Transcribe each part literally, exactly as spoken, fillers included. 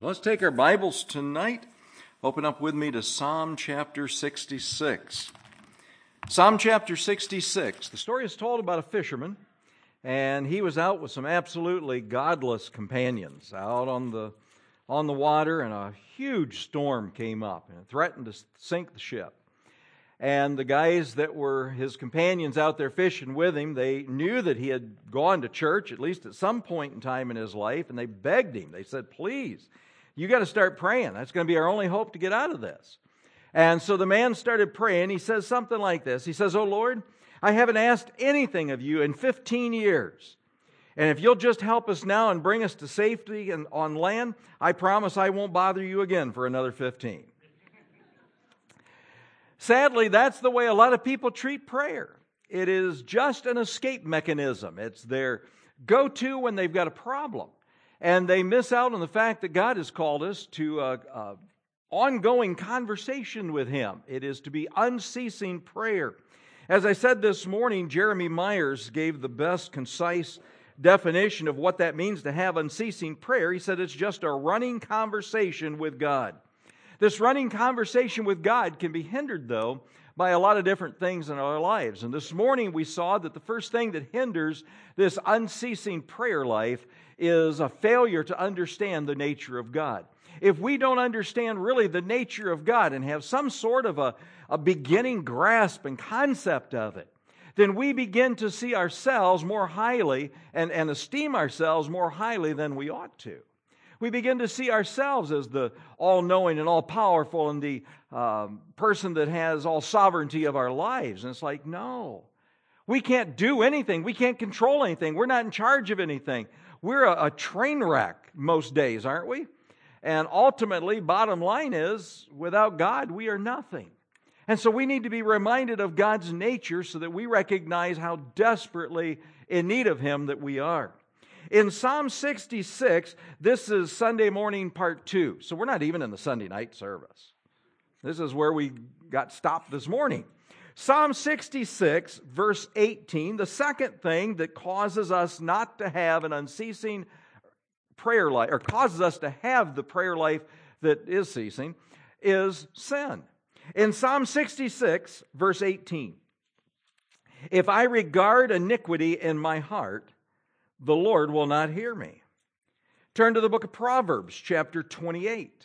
Let's take our Bibles tonight. Open up with me to Psalm chapter sixty-six. Psalm chapter sixty-six. The story is told about a fisherman, and he was out with some absolutely godless companions out on the on the water, and a huge storm came up and threatened to sink the ship. And the guys that were his companions out there fishing with him, they knew that he had gone to church, at least at some point in time in his life, and they begged him. They said, please, you got to start praying. That's going to be our only hope to get out of this. And so the man started praying. He says something like this. He says, "Oh Lord, I haven't asked anything of you in fifteen years. And if you'll just help us now and bring us to safety and on land, I promise I won't bother you again for another fifteen. Sadly, that's the way a lot of people treat prayer. It is just an escape mechanism. It's their go-to when they've got a problem. And they miss out on the fact that God has called us to a, a ongoing conversation with Him. It is to be unceasing prayer. As I said this morning, Jeremy Myers gave the best concise definition of what that means to have unceasing prayer. He said it's just a running conversation with God. This running conversation with God can be hindered, though, by a lot of different things in our lives. And this morning we saw that the first thing that hinders this unceasing prayer life is a failure to understand the nature of God. If we don't understand really the nature of God and have some sort of a, a beginning grasp and concept of it, then we begin to see ourselves more highly and, and esteem ourselves more highly than we ought to. We begin to see ourselves as the all-knowing and all-powerful and the um, person that has all sovereignty of our lives. And it's like, no, we can't do anything. We can't control anything. We're not in charge of anything. We're a, a train wreck most days, aren't we? And ultimately, bottom line is, without God, we are nothing. And so we need to be reminded of God's nature so that we recognize how desperately in need of Him that we are. In Psalm sixty-six, this is Sunday morning part two. So we're not even in the Sunday night service. This is where we got stopped this morning. Psalm sixty-six, verse eighteen, the second thing that causes us not to have an unceasing prayer life, or causes us to have the prayer life that is ceasing, is sin. In Psalm sixty-six, verse eighteen, if I regard iniquity in my heart, the Lord will not hear me. Turn to the book of Proverbs, chapter twenty-eight.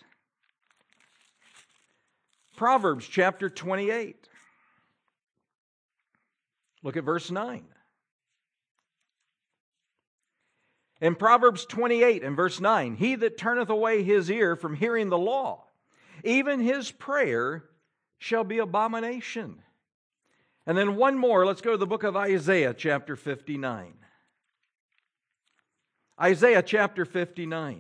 Proverbs, chapter twenty-eight. Look at verse nine. In Proverbs twenty-eight and verse nine, he that turneth away his ear from hearing the law, even his prayer shall be abomination. And then one more, let's go to the book of Isaiah, chapter fifty-nine. Isaiah chapter fifty-nine.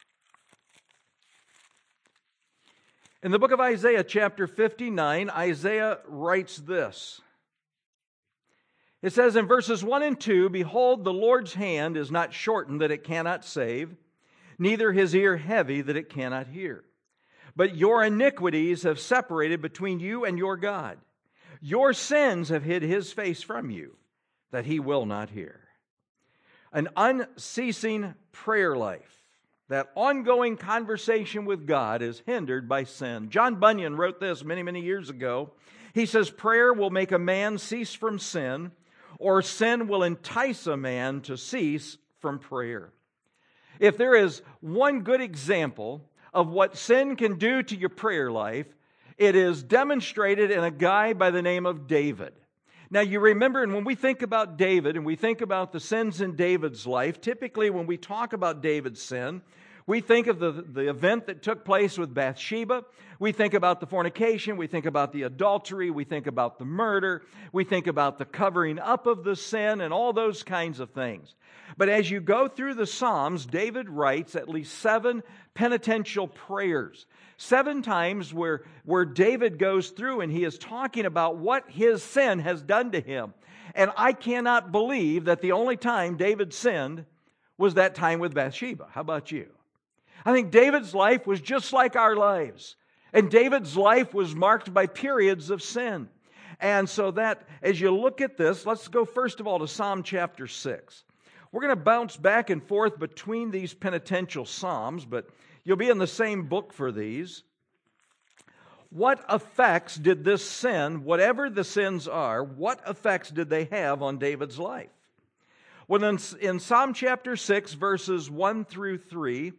In the book of Isaiah chapter fifty-nine, Isaiah writes this. It says in verses one and two, behold, the Lord's hand is not shortened that it cannot save, neither his ear heavy that it cannot hear. But your iniquities have separated between you and your God. Your sins have hid his face from you, that he will not hear. An unceasing prayer life, that ongoing conversation with God, is hindered by sin. John Bunyan wrote this many, many years ago. He says, prayer will make a man cease from sin, or sin will entice a man to cease from prayer. If there is one good example of what sin can do to your prayer life, it is demonstrated in a guy by the name of David. Now, you remember, and when we think about David and we think about the sins in David's life, typically when we talk about David's sin, we think of the, the event that took place with Bathsheba. We think about the fornication. We think about the adultery. We think about the murder. We think about the covering up of the sin and all those kinds of things. But as you go through the Psalms, David writes at least seven penitential prayers. Seven times where, where David goes through and he is talking about what his sin has done to him. And I cannot believe that the only time David sinned was that time with Bathsheba. How about you? I think David's life was just like our lives. And David's life was marked by periods of sin. And so that, as you look at this, let's go first of all to Psalm chapter six. We're going to bounce back and forth between these penitential psalms, but You'll be in the same book for these. What effects did this sin, whatever the sins are, what effects did they have on David's life? Well, in, in Psalm chapter six, verses one through three,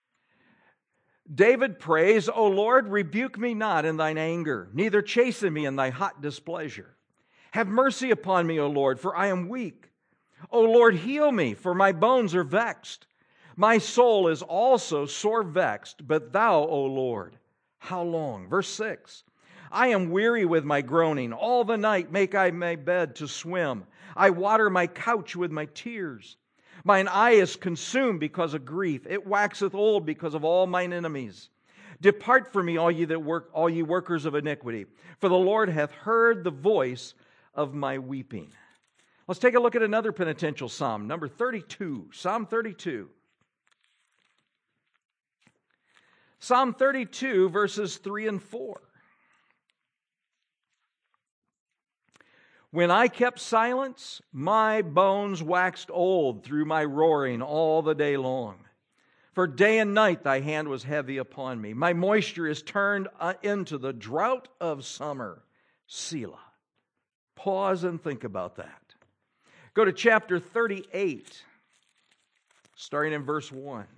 David prays, O Lord, rebuke me not in thine anger, neither chasten me in thy hot displeasure. Have mercy upon me, O Lord, for I am weak. O Lord, heal me, for my bones are vexed. My soul is also sore vexed, but thou, O Lord, how long? Verse six, I am weary with my groaning. All the night make I my bed to swim. I water my couch with my tears. Mine eye is consumed because of grief. It waxeth old because of all mine enemies. Depart from me, all ye that work, all ye workers of iniquity, for the Lord hath heard the voice of my weeping. Let's take a look at another penitential psalm, number thirty-two, Psalm thirty-two. Psalm thirty-two, verses three and four. When I kept silence, my bones waxed old through my roaring all the day long. For day and night thy hand was heavy upon me. My moisture is turned into the drought of summer. Selah. Pause and think about that. Go to chapter thirty-eight, starting in verse one.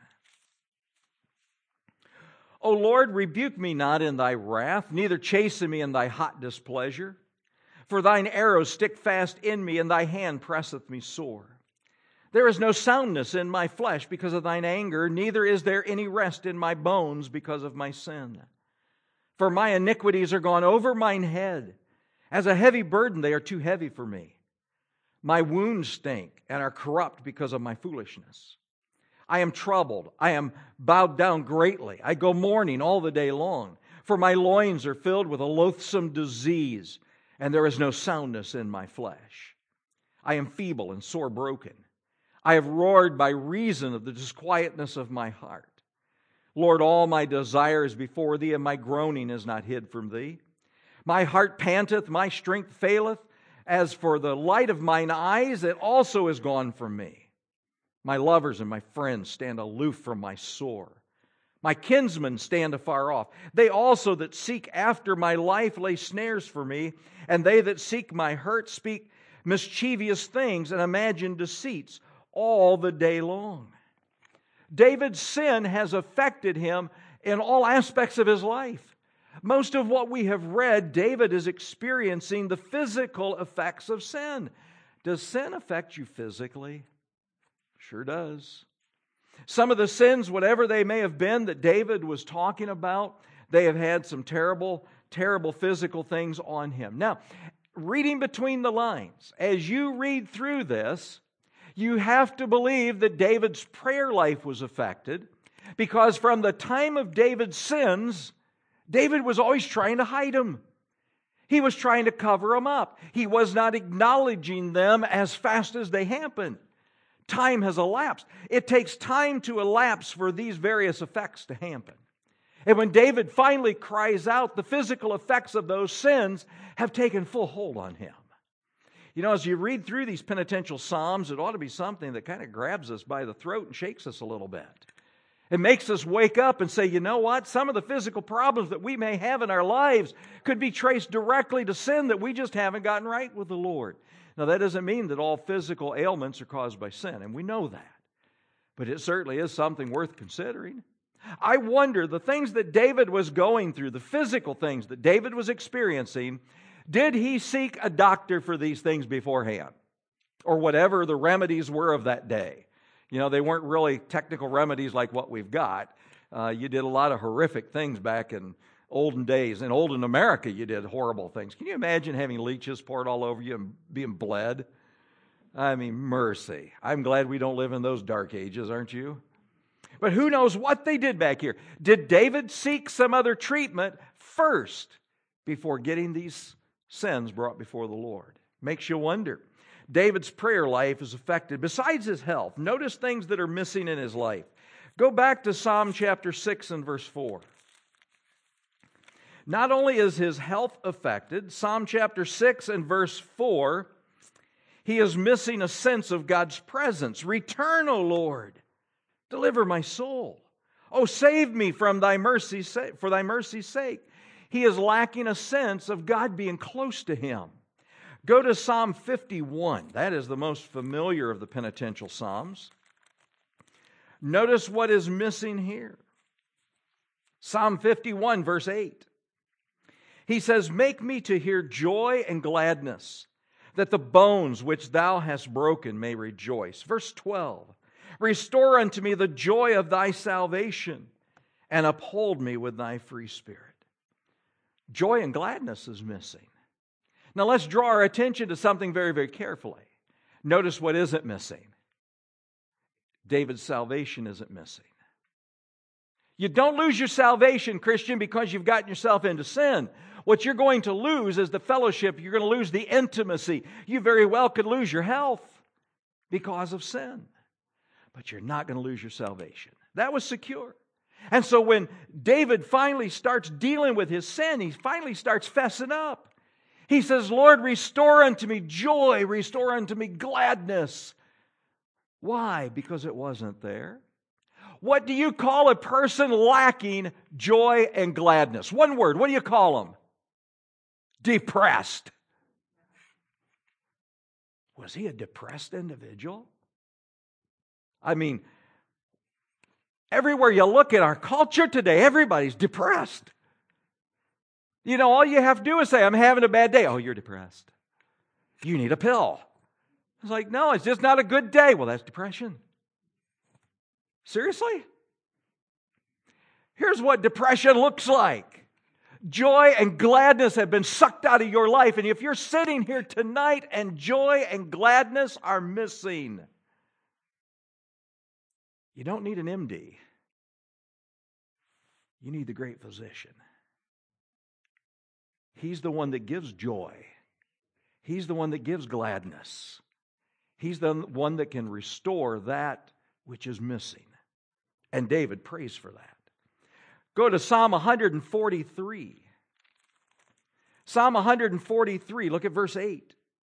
O Lord, rebuke me not in thy wrath, neither chasten me in thy hot displeasure. For thine arrows stick fast in me, and thy hand presseth me sore. There is no soundness in my flesh because of thine anger, neither is there any rest in my bones because of my sin. For my iniquities are gone over mine head. As a heavy burden they are too heavy for me. My wounds stink and are corrupt because of my foolishness. I am troubled. I am bowed down greatly. I go mourning all the day long. For my loins are filled with a loathsome disease, and there is no soundness in my flesh. I am feeble and sore broken. I have roared by reason of the disquietness of my heart. Lord, all my desire is before thee, and my groaning is not hid from thee. My heart panteth, my strength faileth. As for the light of mine eyes, it also is gone from me. My lovers and my friends stand aloof from my sore. My kinsmen stand afar off. They also that seek after my life lay snares for me, and they that seek my hurt speak mischievous things and imagine deceits all the day long. David's sin has affected him in all aspects of his life. Most of what we have read, David is experiencing the physical effects of sin. Does sin affect you physically? Sure does. Some of the sins, whatever they may have been that David was talking about, they have had some terrible, terrible physical things on him. Now, reading between the lines, as you read through this, you have to believe that David's prayer life was affected, because from the time of David's sins, David was always trying to hide them. He was trying to cover them up. He was not acknowledging them as fast as they happened. Time has elapsed. It takes time to elapse for these various effects to happen. And when David finally cries out, the physical effects of those sins have taken full hold on him. You know, as you read through these penitential psalms, it ought to be something that kind of grabs us by the throat and shakes us a little bit. It makes us wake up and say, you know what? Some of the physical problems that we may have in our lives could be traced directly to sin that we just haven't gotten right with the Lord. Now, that doesn't mean that all physical ailments are caused by sin, and we know that. But it certainly is something worth considering. I wonder, the things that David was going through, the physical things that David was experiencing, did he seek a doctor for these things beforehand? Or whatever the remedies were of that day. You know, they weren't really technical remedies like what we've got. Uh, you did a lot of horrific things back in olden days. In olden America, you did horrible things. Can you imagine having leeches poured all over you and being bled? I mean, mercy. I'm glad we don't live in those dark ages, aren't you? But who knows what they did back here? Did David seek some other treatment first before getting these sins brought before the Lord? Makes you wonder. David's prayer life is affected. Besides his health, notice things that are missing in his life. Go back to Psalm chapter six and verse four. Not only is his health affected, Psalm chapter six and verse four, he is missing a sense of God's presence. Return, O Lord, deliver my soul. Oh, save me from thy mercy, for thy mercy's sake. He is lacking a sense of God being close to him. Go to Psalm fifty-one. That is the most familiar of the penitential psalms. Notice what is missing here. Psalm fifty-one, verse eight. He says, make me to hear joy and gladness, that the bones which thou hast broken may rejoice. Verse twelve. Restore unto me the joy of thy salvation, and uphold me with thy free spirit. Joy and gladness is missing. Now let's draw our attention to something very, very carefully. Notice what isn't missing. David's salvation isn't missing. You don't lose your salvation, Christian, because you've gotten yourself into sin. What you're going to lose is the fellowship. You're going to lose the intimacy. You very well could lose your health because of sin. But you're not going to lose your salvation. That was secure. And so when David finally starts dealing with his sin, he finally starts fessing up. He says, Lord, restore unto me joy, restore unto me gladness. Why? Because it wasn't there. What do you call a person lacking joy and gladness? One word, what do you call them? Depressed. Was he a depressed individual? I mean, everywhere you look at our culture today, everybody's depressed. You know, all you have to do is say, I'm having a bad day. Oh, you're depressed. You need a pill. It's like, no, it's just not a good day. Well, that's depression. Seriously? Here's what depression looks like. Joy and gladness have been sucked out of your life. And if you're sitting here tonight and joy and gladness are missing, you don't need an M D. You need the great physician. He's the one that gives joy. He's the one that gives gladness. He's the one that can restore that which is missing. And David prays for that. Go to Psalm one forty-three. Psalm one forty-three, look at verse eight.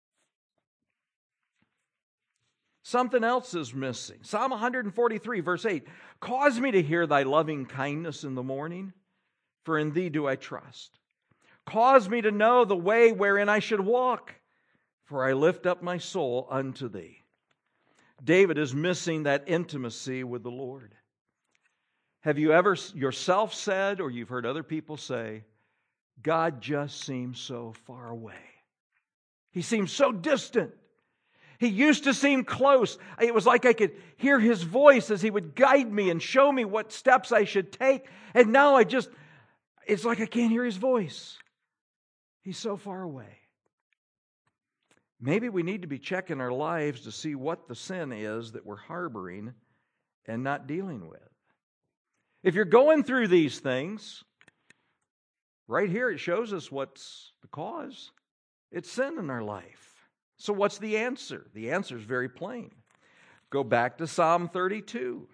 Something else is missing. Psalm one forty-three, verse eight. Cause me to hear thy loving kindness in the morning, for in thee do I trust. Cause me to know the way wherein I should walk, for I lift up my soul unto thee. David is missing that intimacy with the Lord. Have you ever yourself said, or you've heard other people say, God just seems so far away. He seems so distant. He used to seem close. It was like I could hear His voice as He would guide me and show me what steps I should take. And now I just, it's like I can't hear His voice. He's so far away. Maybe we need to be checking our lives to see what the sin is that we're harboring and not dealing with. If you're going through these things, right here it shows us what's the cause. It's sin in our life. So what's the answer? The answer is very plain. Go back to Psalm thirty-two.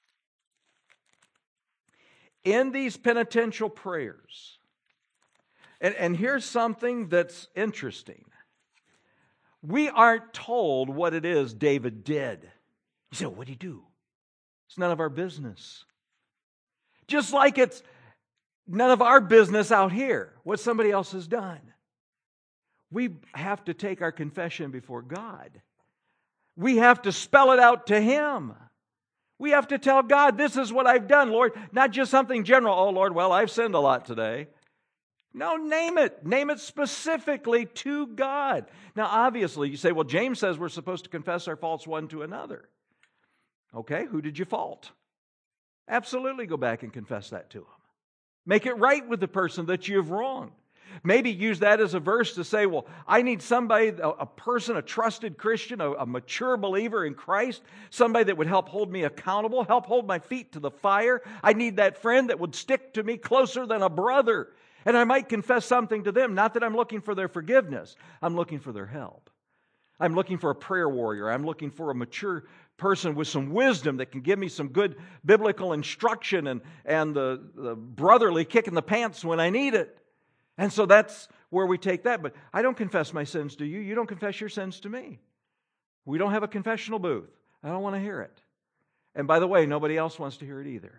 In these penitential prayers, and, and here's something that's interesting. We aren't told what it is David did. You say, what did he do? It's none of our business. Just like it's none of our business out here what somebody else has done. We have to take our confession before God. We have to spell it out to Him. We have to tell God, this is what I've done, Lord. Not just something general. Oh, Lord, well, I've sinned a lot today. No, name it. Name it specifically to God. Now, obviously, you say, well, James says we're supposed to confess our faults one to another. Okay, who did you fault? Absolutely go back and confess that to Him. Make it right with the person that you've wronged. Maybe use that as a verse to say, well, I need somebody, a, a person, a trusted Christian, a, a mature believer in Christ, somebody that would help hold me accountable, help hold my feet to the fire. I need that friend that would stick to me closer than a brother. And I might confess something to them, not that I'm looking for their forgiveness. I'm looking for their help. I'm looking for a prayer warrior. I'm looking for a mature person with some wisdom that can give me some good biblical instruction and, and the, the brotherly kick in the pants when I need it. And so that's where we take that. But I don't confess my sins to you. You don't confess your sins to me. We don't have a confessional booth. I don't want to hear it. And by the way, nobody else wants to hear it either.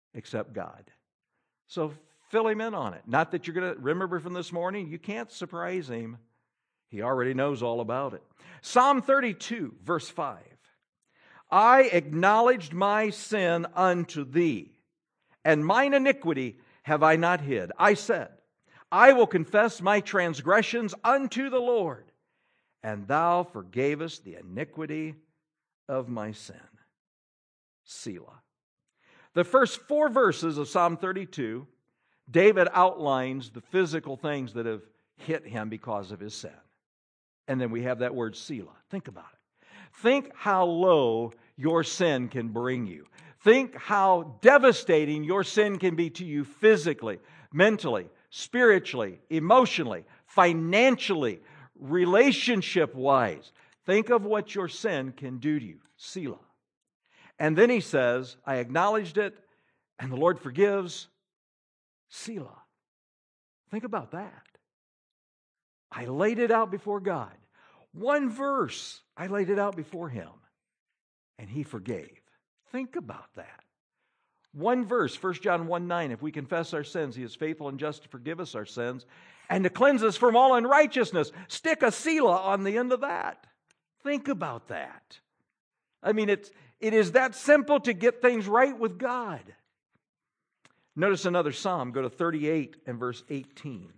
except God. So fill him in on it. Not that you're going to remember from this morning. You can't surprise him. He already knows all about it. Psalm thirty-two, verse five. I acknowledged my sin unto thee, and mine iniquity have I not hid. I said, I will confess my transgressions unto the Lord, and thou forgavest the iniquity of my sin. Selah. The first four verses of Psalm thirty-two, David outlines the physical things that have hit him because of his sin. And then we have that word Selah. Think about it. Think how low your sin can bring you. Think how devastating your sin can be to you physically, mentally, spiritually, emotionally, financially, relationship-wise. Think of what your sin can do to you. Selah. And then he says, I acknowledged it, and the Lord forgives. Selah. Think about that. I laid it out before God. One verse, I laid it out before Him, and He forgave. Think about that. One verse, First John one nine, if we confess our sins, He is faithful and just to forgive us our sins and to cleanse us from all unrighteousness. Stick a Selah on the end of that. Think about that. I mean, it's, it is that simple to get things right with God. Notice another psalm. Go to thirty-eight and verse eighteen.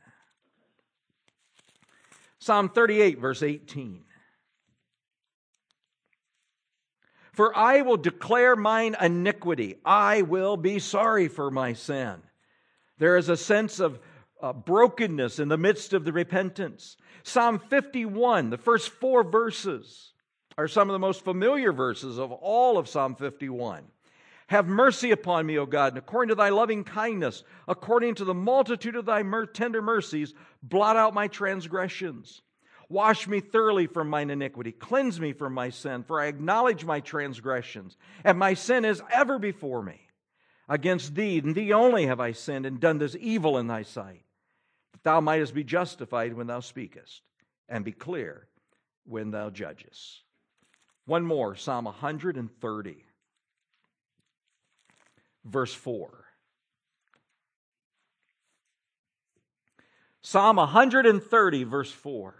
Psalm thirty-eight, verse eighteen. For I will declare mine iniquity. I will be sorry for my sin. There is a sense of uh, brokenness in the midst of the repentance. Psalm fifty-one, the first four verses, are some of the most familiar verses of all of Psalm fifty-one. Have mercy upon me, O God, and according to thy loving kindness, according to the multitude of thy mer- tender mercies, blot out my transgressions. Wash me thoroughly from mine iniquity. Cleanse me from my sin, for I acknowledge my transgressions, and my sin is ever before me. Against thee, and thee only have I sinned, and done this evil in thy sight, that thou mightest be justified when thou speakest, and be clear when thou judgest. One more, Psalm one thirty. Verse four. Psalm one thirty, verse four.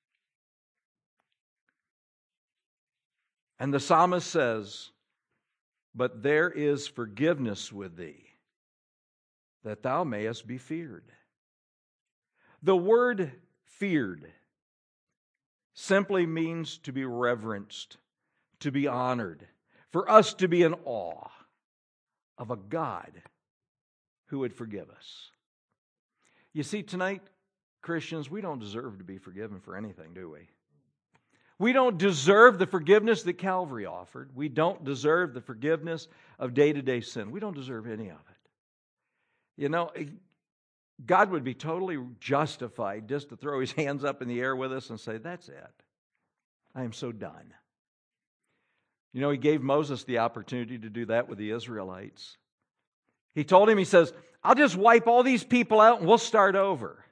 And the psalmist says, but there is forgiveness with thee, that thou mayest be feared. The word feared simply means to be reverenced, to be honored, for us to be in awe of a God who would forgive us. You see, tonight, Christians, we don't deserve to be forgiven for anything, do we? We don't deserve the forgiveness that Calvary offered. We don't deserve the forgiveness of day-to-day sin. We don't deserve any of it. You know, God would be totally justified just to throw His hands up in the air with us and say, that's it. I am so done. You know, He gave Moses the opportunity to do that with the Israelites. He told him, He says, I'll just wipe all these people out and we'll start over.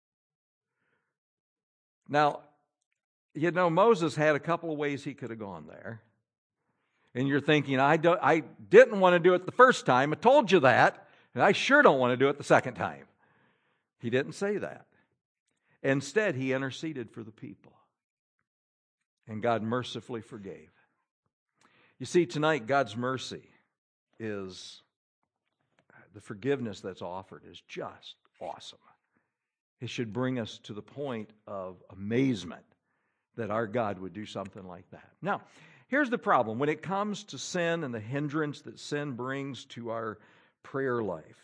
Now, you know, Moses had a couple of ways he could have gone there. And you're thinking, I, don't, I didn't want to do it the first time. I told you that. And I sure don't want to do it the second time. He didn't say that. Instead, he interceded for the people. And God mercifully forgave. You see, tonight, God's mercy is, the forgiveness that's offered is just awesome. It should bring us to the point of amazement that our God would do something like that. Now, here's the problem. When it comes to sin and the hindrance that sin brings to our prayer life,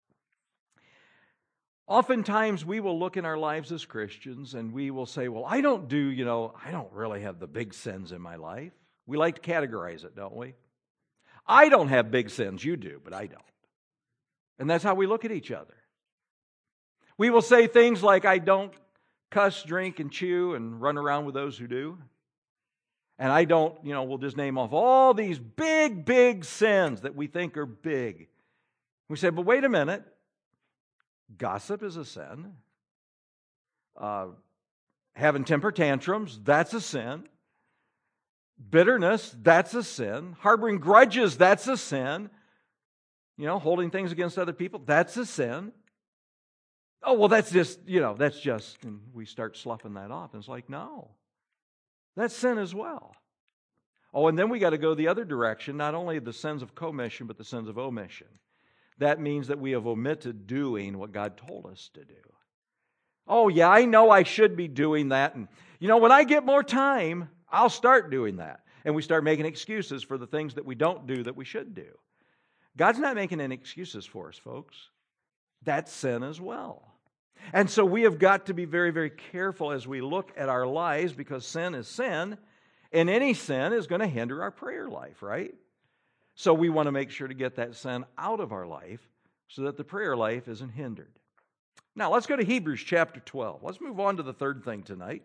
oftentimes we will look in our lives as Christians and we will say, well, I don't do, you know, I don't really have the big sins in my life. We like to categorize it, don't we? I don't have big sins. You do, but I don't. And that's how we look at each other. We will say things like, I don't cuss, drink, and chew, and run around with those who do. And I don't, you know, we'll just name off all these big, big sins that we think are big. We say, but wait a minute. Gossip is a sin. Uh, having temper tantrums, that's a sin. Bitterness, that's a sin. Harboring grudges, that's a sin. You know, holding things against other people, that's a sin. Oh, well, that's just, you know, that's just, and we start sloughing that off. And it's like, no, that's sin as well. Oh, and then we got to go the other direction, not only the sins of commission, but the sins of omission. That means that we have omitted doing what God told us to do. Oh, yeah, I know I should be doing that. And, you know, when I get more time, I'll start doing that. And we start making excuses for the things that we don't do that we should do. God's not making any excuses for us, folks. That's sin as well. And so we have got to be very, very careful as we look at our lives, because sin is sin, and any sin is going to hinder our prayer life, right? So we want to make sure to get that sin out of our life so that the prayer life isn't hindered. Now, let's go to Hebrews chapter twelve. Let's move on to the third thing tonight.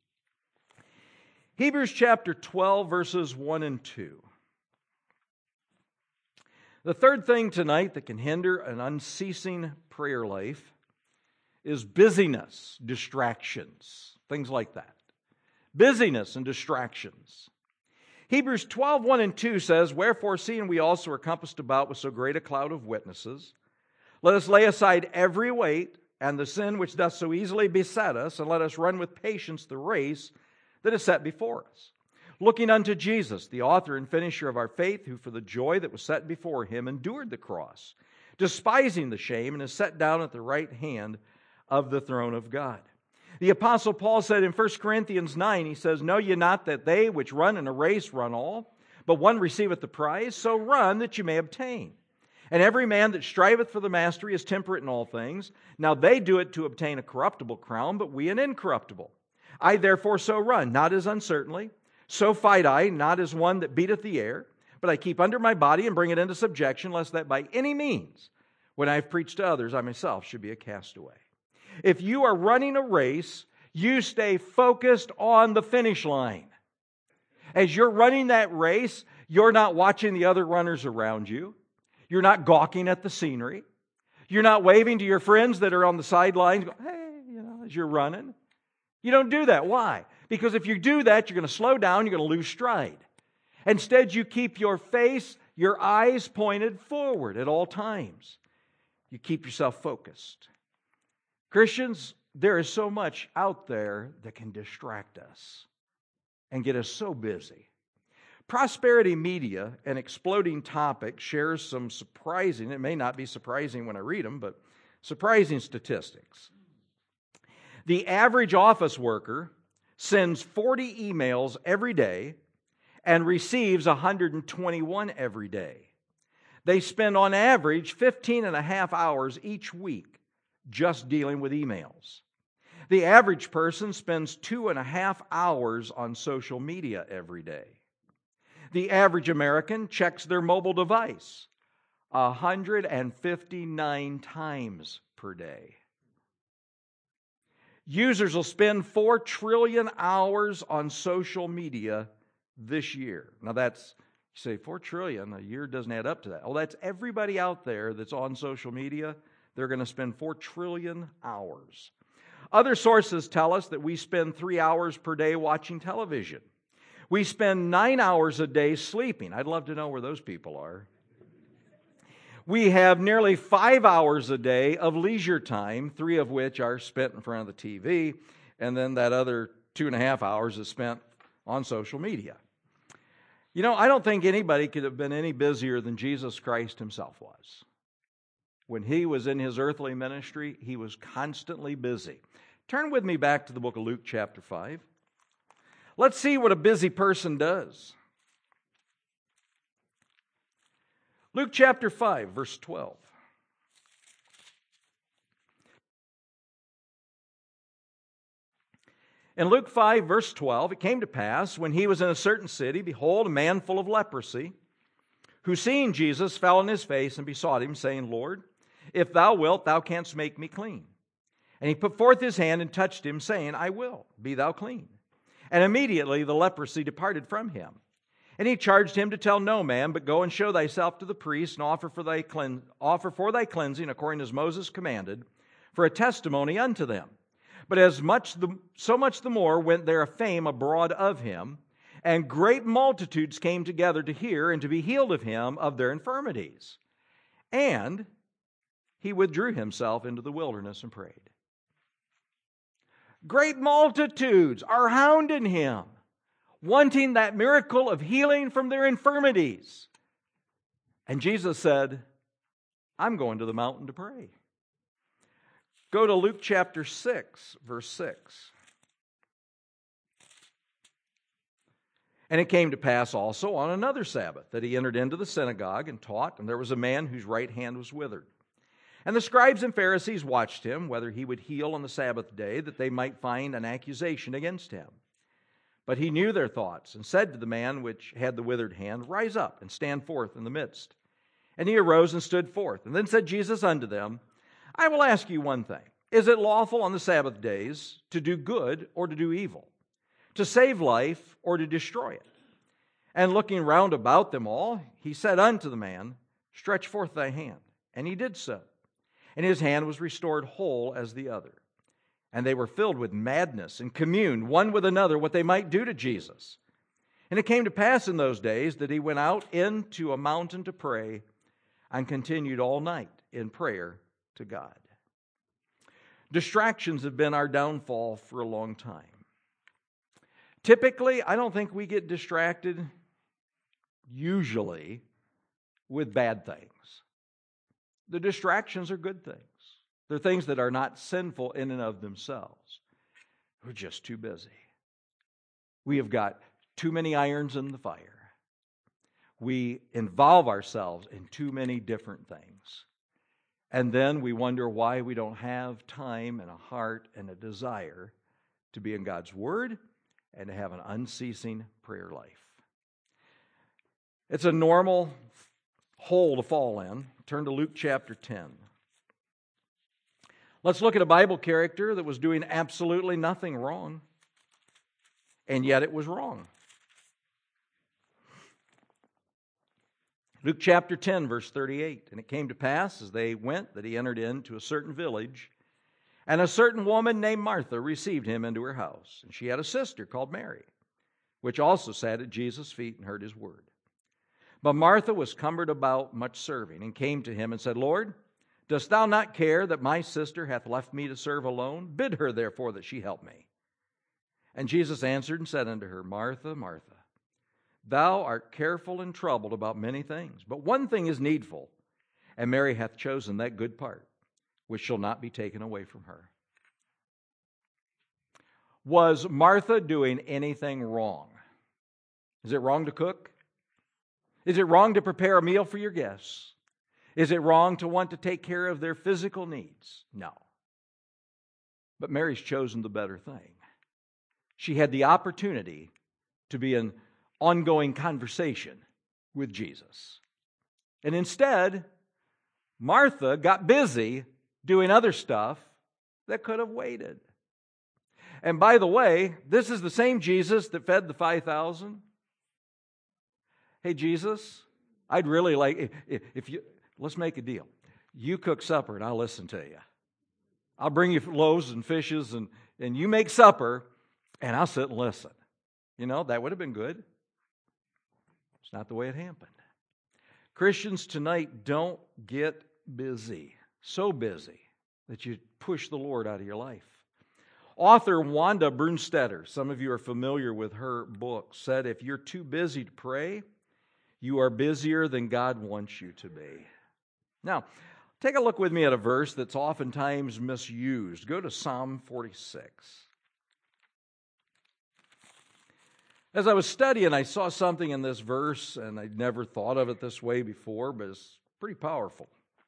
Hebrews chapter twelve, verses one and two. The third thing tonight that can hinder an unceasing prayer life is busyness, distractions, things like that. Busyness and distractions. Hebrews twelve, one and two says, "Wherefore, seeing we also are compassed about with so great a cloud of witnesses, let us lay aside every weight and the sin which doth so easily beset us, and let us run with patience the race that is set before us. Looking unto Jesus, the author and finisher of our faith, who for the joy that was set before him endured the cross, despising the shame, and is set down at the right hand of the throne of God." The Apostle Paul said in First Corinthians nine, he says, "Know ye not that they which run in a race run all, but one receiveth the prize? So run that you may obtain. And every man that striveth for the mastery is temperate in all things. Now they do it to obtain a corruptible crown, but we an incorruptible. I therefore so run, not as uncertainly. So fight I, not as one that beateth the air, but I keep under my body and bring it into subjection, lest that by any means, when I have preached to others, I myself should be a castaway." If you are running a race, you stay focused on the finish line. As you're running that race, you're not watching the other runners around you. You're not gawking at the scenery. You're not waving to your friends that are on the sidelines, going, "Hey," you know, as you're running. You don't do that. Why? Because if you do that, you're going to slow down, you're going to lose stride. Instead, you keep your face, your eyes pointed forward at all times. You keep yourself focused. Christians, there is so much out there that can distract us and get us so busy. Prosperity Media, an exploding topic, shares some surprising, it may not be surprising when I read them, but surprising statistics. The average office worker sends forty emails every day and receives one hundred twenty-one every day. They spend on average fifteen and a half hours each week just dealing with emails. The average person spends two and a half hours on social media every day. The average American checks their mobile device one hundred fifty-nine times per day. Users will spend four trillion hours on social media this year. Now that's, you say four trillion, a year doesn't add up to that. Well, that's everybody out there that's on social media. They're going to spend four trillion hours. Other sources tell us that we spend three hours per day watching television. We spend nine hours a day sleeping. I'd love to know where those people are. We have nearly five hours a day of leisure time, three of which are spent in front of the T V, and then that other two and a half hours is spent on social media. You know, I don't think anybody could have been any busier than Jesus Christ himself was. When he was in his earthly ministry, he was constantly busy. Turn with me back to the book of Luke chapter five. Let's see what a busy person does. Luke chapter five, verse twelve. In Luke five, verse twelve, it came to pass, when he was in a certain city, behold, a man full of leprosy, who seeing Jesus fell on his face and besought him, saying, Lord, if thou wilt, thou canst make me clean. And he put forth his hand and touched him, saying, I will, be thou clean. And immediately the leprosy departed from him. And he charged him to tell no man, but go and show thyself to the priest, and offer for thy clean, offer for thy cleansing, according as Moses commanded, for a testimony unto them. But as much the, so much the more went there a fame abroad of him, and great multitudes came together to hear and to be healed of him of their infirmities. And he withdrew himself into the wilderness and prayed. Great multitudes are hounding him, wanting that miracle of healing from their infirmities. And Jesus said, I'm going to the mountain to pray. Go to Luke chapter six, verse six. And it came to pass also on another Sabbath that he entered into the synagogue and taught, and there was a man whose right hand was withered. And the scribes and Pharisees watched him, whether he would heal on the Sabbath day, that they might find an accusation against him. But he knew their thoughts, and said to the man which had the withered hand, Rise up and stand forth in the midst. And he arose and stood forth. And then said Jesus unto them, I will ask you one thing. Is it lawful on the Sabbath days to do good or to do evil? To save life or to destroy it? And looking round about them all, he said unto the man, Stretch forth thy hand. And he did so. And his hand was restored whole as the other. And they were filled with madness and communed one with another what they might do to Jesus. And it came to pass in those days that he went out into a mountain to pray and continued all night in prayer to God. Distractions have been our downfall for a long time. Typically, I don't think we get distracted, usually, with bad things. The distractions are good things. They're things that are not sinful in and of themselves. We're just too busy. We have got too many irons in the fire. We involve ourselves in too many different things. And then we wonder why we don't have time and a heart and a desire to be in God's Word and to have an unceasing prayer life. It's a normal hole to fall in. Turn to Luke chapter ten. Let's look at a Bible character that was doing absolutely nothing wrong, and yet it was wrong. Luke chapter ten, verse thirty-eight. And it came to pass, as they went, that he entered into a certain village, and a certain woman named Martha received him into her house. And she had a sister called Mary, which also sat at Jesus' feet and heard his word. But Martha was cumbered about much serving, and came to him and said, Lord, dost thou not care that my sister hath left me to serve alone? Bid her therefore that she help me. And Jesus answered and said unto her, Martha, Martha, thou art careful and troubled about many things, but one thing is needful, and Mary hath chosen that good part, which shall not be taken away from her. Was Martha doing anything wrong? Is it wrong to cook? Is it wrong to prepare a meal for your guests? Is it wrong to want to take care of their physical needs? No. But Mary's chosen the better thing. She had the opportunity to be in ongoing conversation with Jesus. And instead, Martha got busy doing other stuff that could have waited. And by the way, this is the same Jesus that fed the five thousand. Hey, Jesus, I'd really like, if, if you, let's make a deal. You cook supper and I'll listen to you. I'll bring you loaves and fishes and, and you make supper and I'll sit and listen. You know, that would have been good. It's not the way it happened. Christians tonight, don't get busy, so busy that you push the Lord out of your life. Author Wanda Brunstetter, some of you are familiar with her book, said if you're too busy to pray, you are busier than God wants you to be. Now, take a look with me at a verse that's oftentimes misused. Go to Psalm forty-six. As I was studying, I saw something in this verse, and I'd never thought of it this way before, but it's pretty powerful.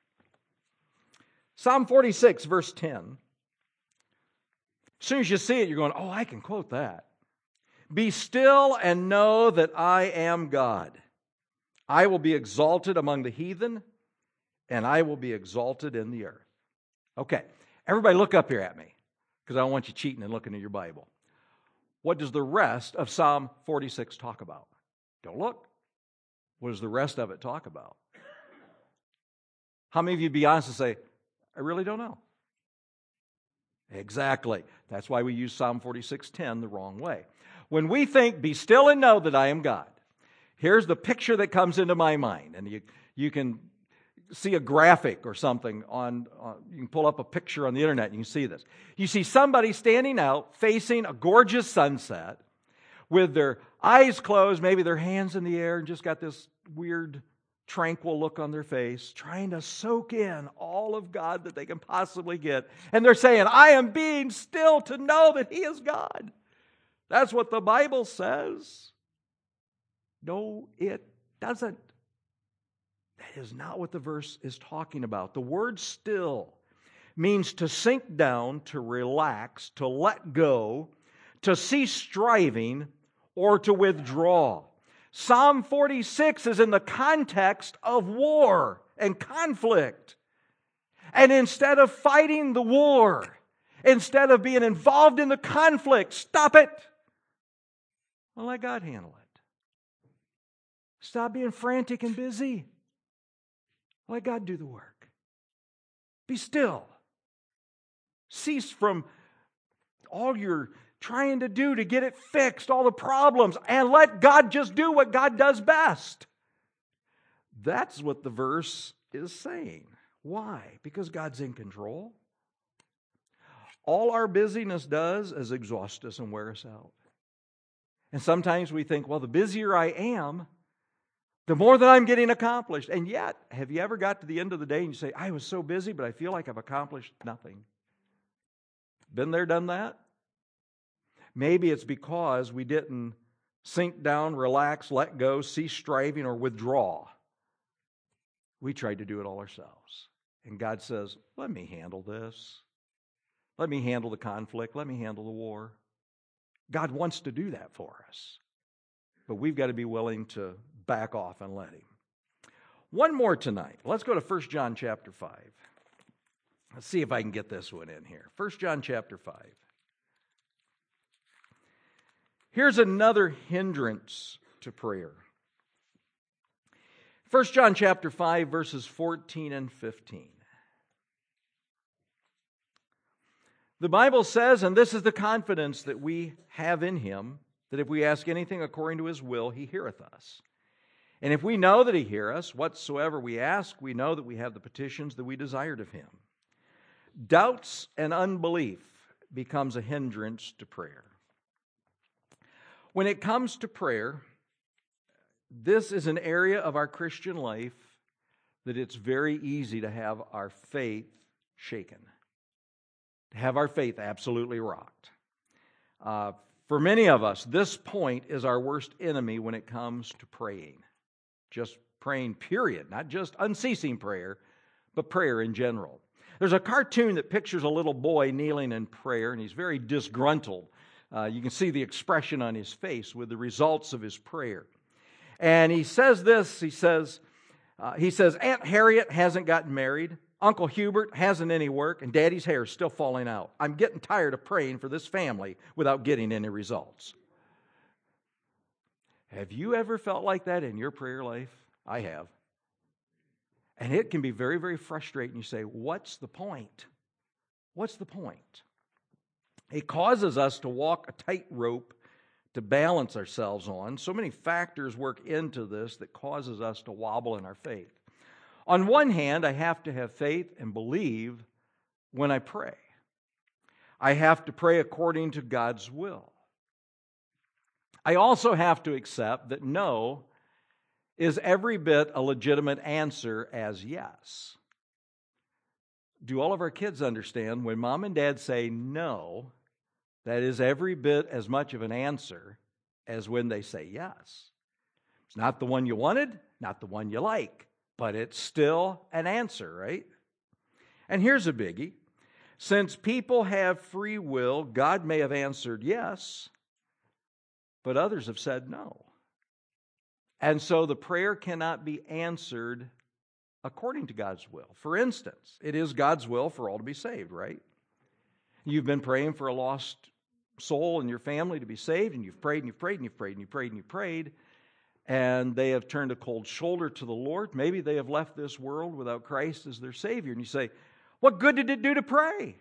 Psalm forty-six, verse ten. As soon as you see it, you're going, oh, I can quote that. Be still and know that I am God. I will be exalted among the heathen, and I will be exalted in the earth. Okay, everybody look up here at me, because I don't want you cheating and looking at your Bible. What does the rest of Psalm forty-six talk about? Don't look. What does the rest of it talk about? How many of you be honest and say, I really don't know? Exactly. That's why we use Psalm forty-six ten the wrong way. When we think, be still and know that I am God, here's the picture that comes into my mind. And you, you can see a graphic or something on, uh, you can pull up a picture on the internet and you can see this. You see somebody standing out facing a gorgeous sunset with their eyes closed, maybe their hands in the air, and just got this weird, tranquil look on their face, trying to soak in all of God that they can possibly get. And they're saying, I am being still to know that He is God. That's what the Bible says. No, it doesn't. That is not what the verse is talking about. The word still means to sink down, to relax, to let go, to cease striving, or to withdraw. Psalm forty-six is in the context of war and conflict. And instead of fighting the war, instead of being involved in the conflict, stop it. Well, let God handle it. Stop being frantic and busy. Let God do the work. Be still. Cease from all you're trying to do to get it fixed, all the problems, and let God just do what God does best. That's what the verse is saying. Why? Because God's in control. All our busyness does is exhaust us and wear us out. And sometimes we think, well, the busier I am, the more that I'm getting accomplished. And yet, have you ever got to the end of the day and you say, I was so busy, but I feel like I've accomplished nothing? Been there, done that? Maybe it's because we didn't sink down, relax, let go, cease striving, or withdraw. We tried to do it all ourselves. And God says, let me handle this. Let me handle the conflict. Let me handle the war. God wants to do that for us. But we've got to be willing to back off and let Him. One more tonight. Let's go to First John chapter five. Let's see if I can get this one in here. First John chapter five. Here's another hindrance to prayer. First John chapter five, verses fourteen and fifteen. The Bible says, and this is the confidence that we have in Him, that if we ask anything according to His will, He heareth us. And if we know that He heareth us, whatsoever we ask, we know that we have the petitions that we desired of Him. Doubts and unbelief becomes a hindrance to prayer. When it comes to prayer, this is an area of our Christian life that it's very easy to have our faith shaken, to have our faith absolutely rocked. Uh, for many of us, this point is our worst enemy when it comes to praying. Just praying, period. Not just unceasing prayer, but prayer in general. There's a cartoon that pictures a little boy kneeling in prayer, and he's very disgruntled. Uh, you can see the expression on his face with the results of his prayer. And he says this, he says, uh, he says, Aunt Harriet hasn't gotten married, Uncle Hubert hasn't any work, and Daddy's hair is still falling out. I'm getting tired of praying for this family without getting any results. Have you ever felt like that in your prayer life? I have. And it can be very, very frustrating. You say, what's the point? What's the point? It causes us to walk a tightrope to balance ourselves on. So many factors work into this that causes us to wobble in our faith. On one hand, I have to have faith and believe when I pray. I have to pray according to God's will. I also have to accept that no is every bit a legitimate answer as yes. Do all of our kids understand when mom and dad say no, that is every bit as much of an answer as when they say yes? It's not the one you wanted, not the one you like, but it's still an answer, right? And here's a biggie. Since people have free will, God may have answered yes, but others have said no. And so the prayer cannot be answered according to God's will. For instance, it is God's will for all to be saved, right? You've been praying for a lost soul in your family to be saved, and you've prayed and you've prayed and you've prayed and you've prayed and you've prayed, and they have turned a cold shoulder to the Lord. Maybe they have left this world without Christ as their Savior. And you say, what good did it do to pray?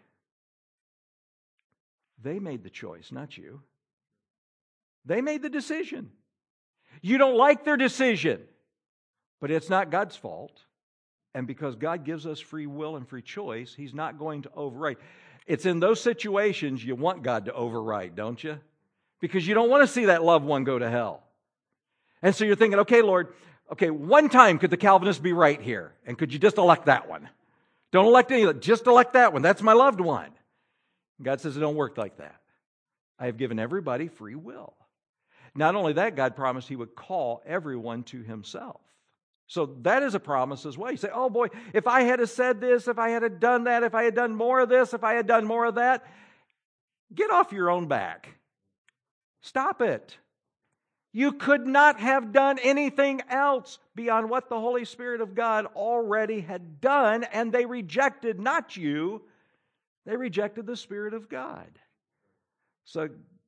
They made the choice, not you. They made the decision. You don't like their decision, but it's not God's fault. And because God gives us free will and free choice, He's not going to override. It's in those situations you want God to override, don't you? Because you don't want to see that loved one go to hell. And so you're thinking, okay, Lord, okay, one time could the Calvinists be right here? And could you just elect that one? Don't elect any of that. Just elect that one. That's my loved one. God says it don't work like that. I have given everybody free will. Not only that, God promised He would call everyone to Himself. So that is a promise as well. You say, oh boy, if I had said this, if I had done that, if I had done more of this, if I had done more of that, get off your own back. Stop it. You could not have done anything else beyond what the Holy Spirit of God already had done, and they rejected not you, they rejected the Spirit of God. So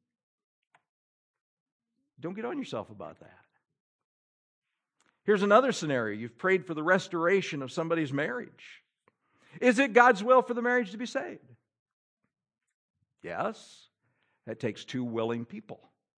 don't get on yourself about that. Here's another scenario. You've prayed for the restoration of somebody's marriage. Is it God's will for the marriage to be saved? Yes. That takes two willing people.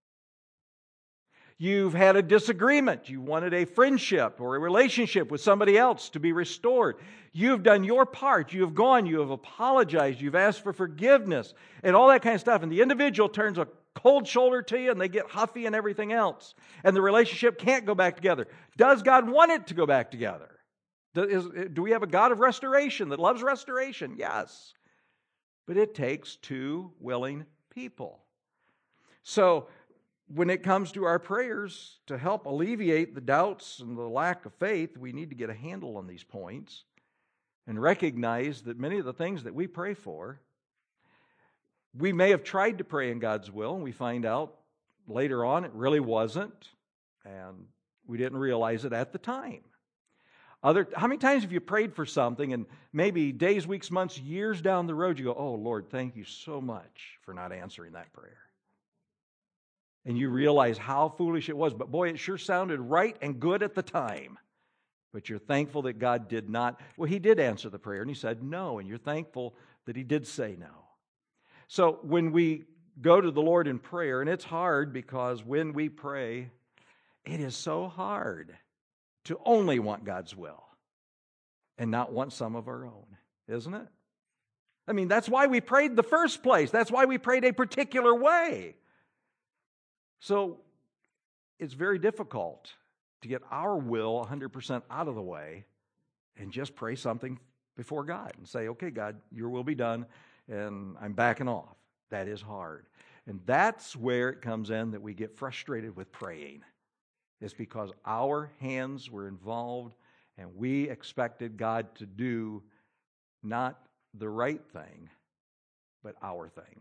You've had a disagreement. You wanted a friendship or a relationship with somebody else to be restored. You've done your part. You have gone. You have apologized. You've asked for forgiveness and all that kind of stuff. And the individual turns a cold shoulder to you and they get huffy and everything else. And the relationship can't go back together. Does God want it to go back together? Do, is, do we have a God of restoration that loves restoration? Yes. But it takes two willing people. So, when it comes to our prayers to help alleviate the doubts and the lack of faith, we need to get a handle on these points and recognize that many of the things that we pray for, we may have tried to pray in God's will, and we find out later on it really wasn't, and we didn't realize it at the time. Other, how many times have you prayed for something, and maybe days, weeks, months, years down the road, you go, oh, Lord, thank you so much for not answering that prayer. And you realize how foolish it was. But boy, it sure sounded right and good at the time. But you're thankful that God did not. Well, He did answer the prayer, and He said no. And you're thankful that He did say no. So when we go to the Lord in prayer, and it's hard because when we pray, it is so hard to only want God's will and not want some of our own, isn't it? I mean, that's why we prayed in the first place. That's why we prayed a particular way. So it's very difficult to get our will one hundred percent out of the way and just pray something before God and say, okay, God, your will be done, and I'm backing off. That is hard. And that's where it comes in that we get frustrated with praying. It's because our hands were involved and we expected God to do not the right thing, but our thing.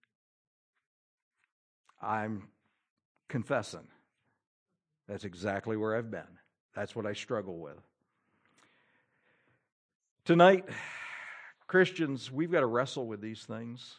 I'm confessing. That's exactly where I've been. That's what I struggle with. Tonight, Christians, we've got to wrestle with these things.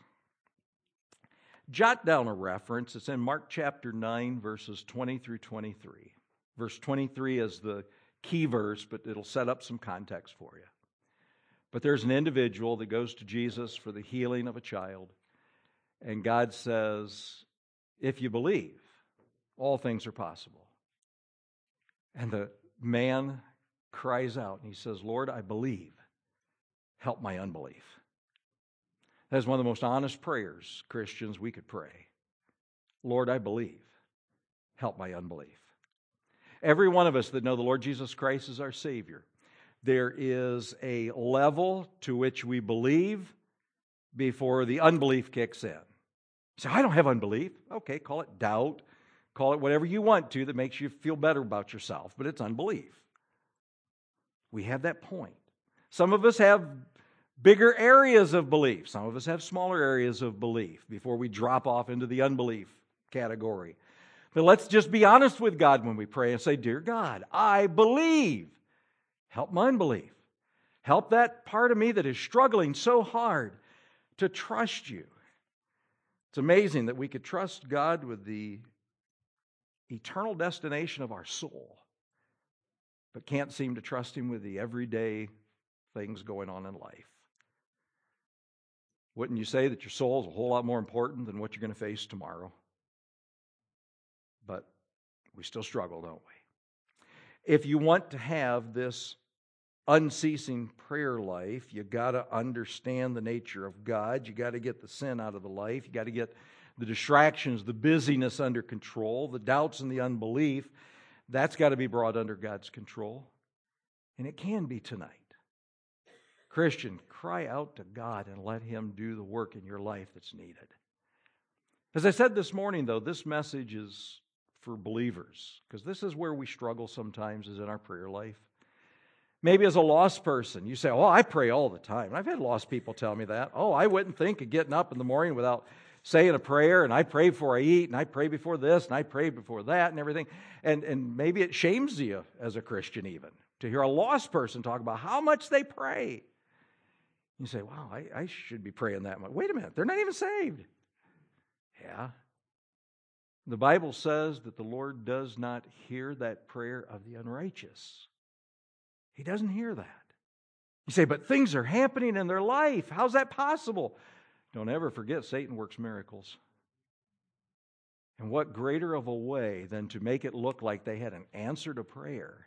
Jot down a reference. It's in Mark chapter nine, verses twenty through twenty-three. Verse twenty-three is the key verse, but it'll set up some context for you. But there's an individual that goes to Jesus for the healing of a child, and God says, if you believe, all things are possible. And the man cries out and he says, Lord, I believe. Help my unbelief. That is one of the most honest prayers, Christians, we could pray. Lord, I believe. Help my unbelief. Every one of us that know the Lord Jesus Christ is our Savior, there is a level to which we believe before the unbelief kicks in. You say, I don't have unbelief. Okay, call it doubt. Call it whatever you want to that makes you feel better about yourself, but it's unbelief. We have that point. Some of us have bigger areas of belief. Some of us have smaller areas of belief before we drop off into the unbelief category. But let's just be honest with God when we pray and say, Dear God, I believe. Help my unbelief. Help that part of me that is struggling so hard to trust you. It's amazing that we could trust God with the eternal destination of our soul, but can't seem to trust Him with the everyday things going on in life. Wouldn't you say that your soul is a whole lot more important than what you're going to face tomorrow? But we still struggle, don't we? If you want to have this unceasing prayer life, you got to understand the nature of God. You got to get the sin out of the life. You got to get the distractions, the busyness under control, the doubts and the unbelief. That's got to be brought under God's control. And it can be tonight. Christian, cry out to God and let Him do the work in your life that's needed. As I said this morning, though, this message is for believers, because this is where we struggle sometimes, is in our prayer life. Maybe as a lost person, you say, oh, I pray all the time. And I've had lost people tell me that. Oh, I wouldn't think of getting up in the morning without saying a prayer, and I pray before I eat, and I pray before this, and I pray before that, and everything. And, and maybe it shames you as a Christian even to hear a lost person talk about how much they pray. You say, wow, I, I should be praying that much. Wait a minute, they're not even saved. Yeah. The Bible says that the Lord does not hear that prayer of the unrighteous. He doesn't hear that. You say, but things are happening in their life. How's that possible? Don't ever forget, Satan works miracles. And what greater of a way than to make it look like they had an answer to prayer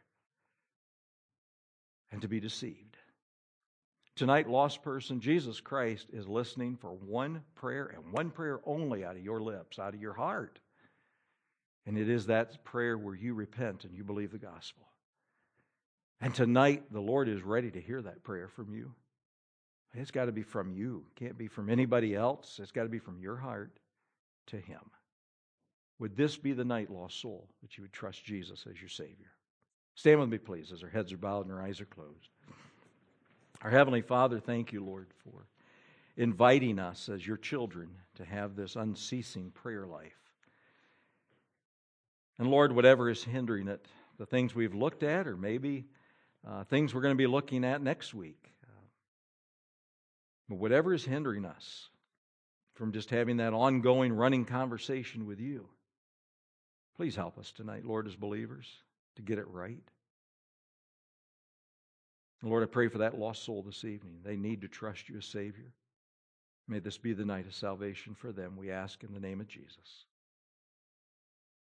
and to be deceived. Tonight, lost person, Jesus Christ is listening for one prayer and one prayer only out of your lips, out of your heart. And it is that prayer where you repent and you believe the gospel. And tonight, the Lord is ready to hear that prayer from you. It's got to be from you. It can't be from anybody else. It's got to be from your heart to Him. Would this be the night, lost soul, that you would trust Jesus as your Savior? Stand with me, please, as our heads are bowed and our eyes are closed. Our Heavenly Father, thank you, Lord, for inviting us as your children to have this unceasing prayer life. And Lord, whatever is hindering it, the things we've looked at, or maybe uh, things we're going to be looking at next week, uh, but whatever is hindering us from just having that ongoing, running conversation with you, please help us tonight, Lord, as believers, to get it right. Lord, I pray for that lost soul this evening. They need to trust you as Savior. May this be the night of salvation for them, we ask in the name of Jesus.